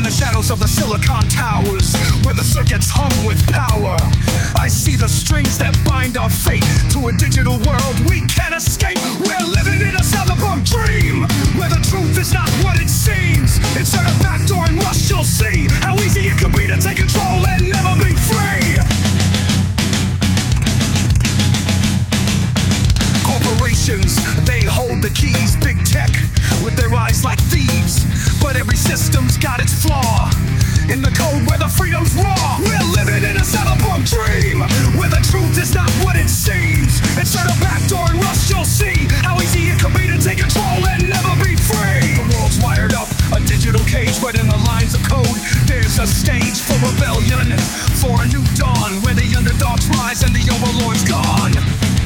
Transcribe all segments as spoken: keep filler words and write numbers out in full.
the shadows of the Silicon Towers, where the circuits hum with power. I see the strings that bind our fate to a digital world we can't escape. We're living in a cyberpunk dream, where the truth is not what it seems. Insert a backdoor and rush, you'll see how easy it could be to take control and never be free. Corporations, they hold the keys, big tech, with their eyes like thieves. But every system's got its flaw in the code where the freedom's raw. We're living in a cyberpunk dream, where the truth is not what it seems. Insert a backdoor and rush, you'll see how easy it could be to take control and never be free. The world's wired up, a digital cage, but in the lines of code, there's a stage for rebellion, for a new dawn, where the underdogs rise and the overlord's gone.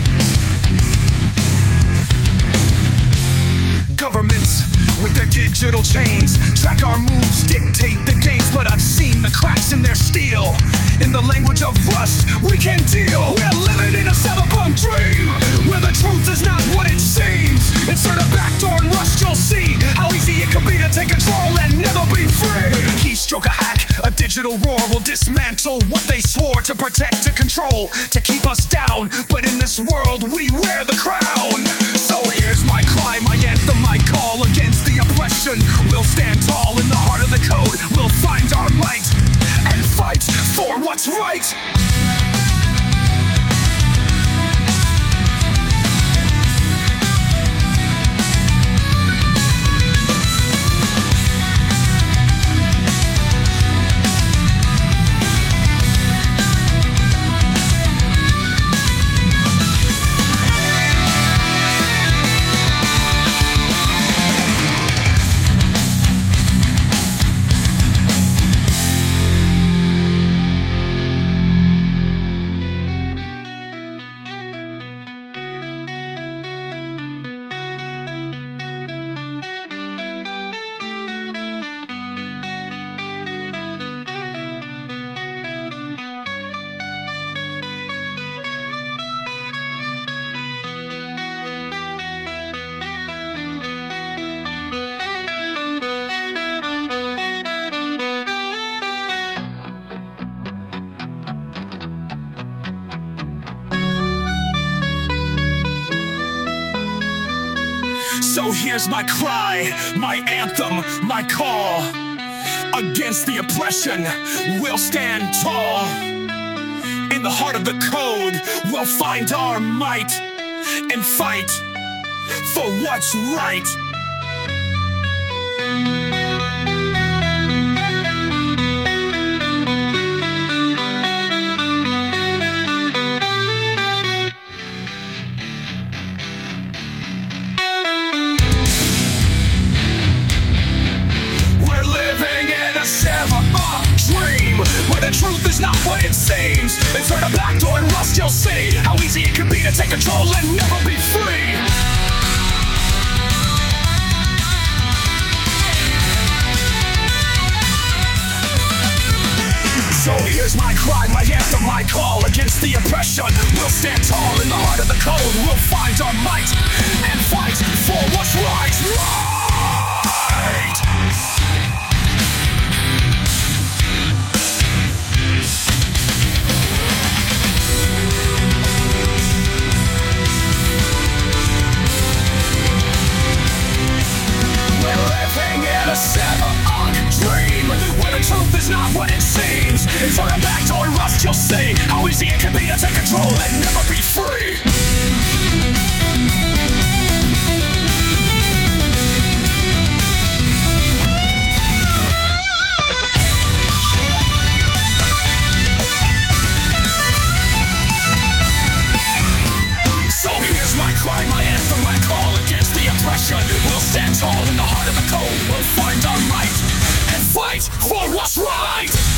Governments with their digital chains track our moves, dictate the games, but I've seen the cracks in their steel. In the language of rust, we can deal. We're living in a cyberpunk dream, where the truth is not what it seems. Insert a backdoor and rush, you'll see how easy it could be to take control and never be free. Keystroke a hack, a digital roar will dismantle what they swore to protect, to control, to keep us down. But in this world, we wear the crown. So here's my cry, my anthem, my call against the oppression. We'll stand tall in the heart of the code. We'll find our might and fight for what's right. So here's my cry, my anthem, my call. Against the oppression, we'll stand tall. In the heart of the code, we'll find our might and fight for what's right. Where the truth is not what it seems. Insert a backdoor and rust, you'll see how easy it can be to take control and never be free. So here's my cry, my anthem, my call against the oppression. We'll stand tall in the heart of the code. We'll find our might and fight for what's right. Right! A cyberpunk dream, where the truth is not what it seems. Insert a backdoor and rust, you'll see how easy it can be to take control and never be free. So here's my cry, my anthem, my call against the oppression. We'll stand tall in the heart of the code. We'll find our might and fight for what's right.